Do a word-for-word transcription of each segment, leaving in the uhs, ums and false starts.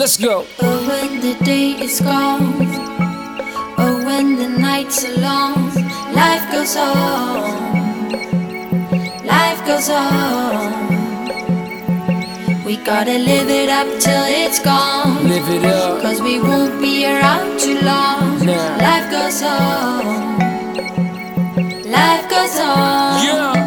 Let's go. But when the day is gone, or when the nights are long, life goes on, life goes on. We gotta live it up till it's gone. Live it up. Cause we won't be around too long. Nah. Life goes on, life goes on. Yeah.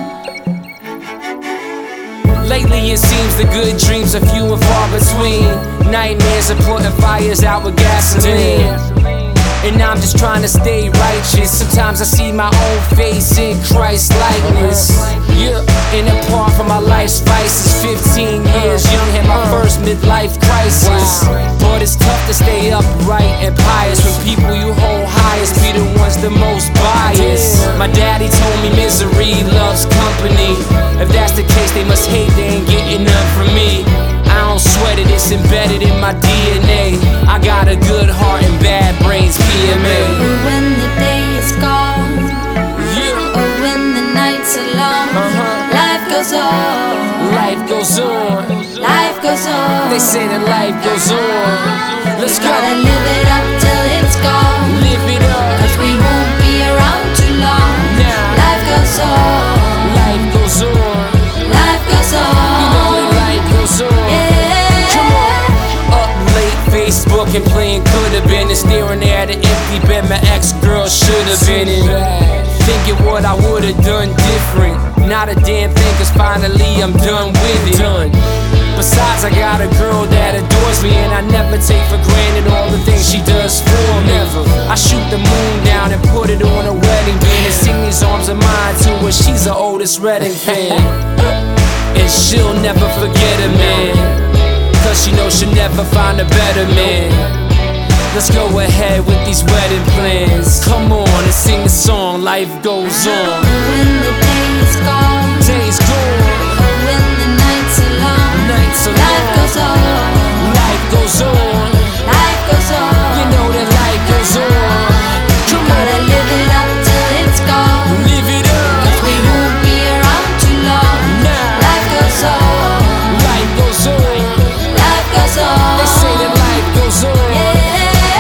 Lately it seems the good dreams are few and far between. Nightmares are putting fires out with gasoline. And I'm just trying to stay righteous. Sometimes I see my own face in Christ likeness. Yeah. And apart from my life's vices, fifteen years young, had my first midlife crisis. But it's tough to stay upright and pious when people you hold highest be the ones the most biased. My daddy told me misery loves company. If that's the case, they must hate they ain't getting none from me. I don't sweat it, it's embedded in my D N A. I got a good heart and bad brains, P M A. When the day is gone, Yeah. or when the nights are long, Uh-huh. life goes on, Life goes on. life goes on. They say that life goes on. Let's go. Gotta live it up till it's gone. Live it up. Cause we won't be around too long. Nah. Life goes on, Life goes on. life goes You know on. that life goes on. Yeah. Come on. Up late, Facebook and playing could've been, and staring at an empty bed my ex-girl should've been in. Thinking what I would've done different. Not a damn thing, cause finally I'm done with it. Done. Besides, I got a girl that adores me, and I never take for granted all the things she does for me. Never. I shoot the moon down and put it on a wedding band and sing these arms of mine to her. She's the oldest Redding fan, and she'll never forget a man, cause she knows she'll never find a better man. Let's go ahead with these wedding plans. Come on and sing the song, life goes on. When the day is gone, Days gone, or when the nights are long, nights are life long. goes on, Life goes on. life goes on. You know that life goes on. Come Gotta on, live it up till it's gone. live it up. Cause we won't be around too long. Nah. Life goes on, Life goes on. life goes on. They say that life goes on. Yeah.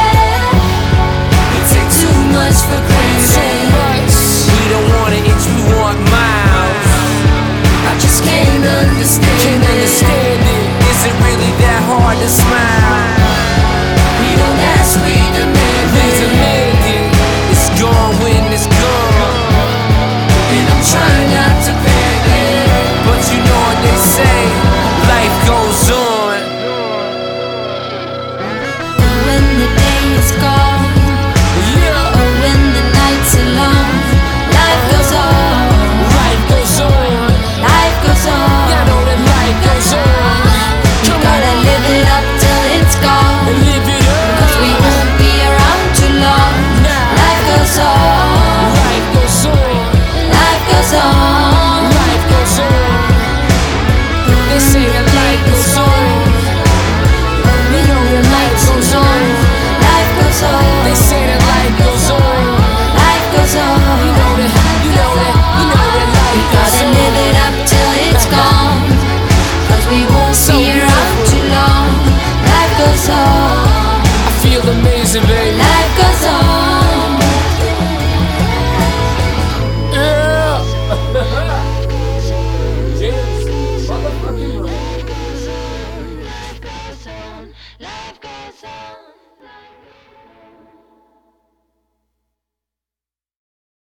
We take too much for So granted. much. We don't want an inch, we want miles. I just can't understand Can't it. understand it. Is it really that hard to smile? We don't ask, we demand We it. demand it. It's gone when it's gone. And I'm trying not to panic. But you know what they say, life goes on. When the day is gone, Yeah, or when the nights are long, life goes on, life goes on. life goes on. I know that life goes on. Come Gotta on, live it up till it's gone. and live it Cause we up. won't be around too long. Nah. Life goes on, Life goes on. life goes on. Life goes on. They say that life goes on. You know that life goes on. Life goes on, They say that life goes on. life goes on. You know that, you know that, you know that life goes Gotta on. live it up till it's gone. Cause we won't So be around beautiful. too long. Life goes on, I feel amazing, baby. life goes on. Yeah. Yes. Motherfucking right. Life goes on.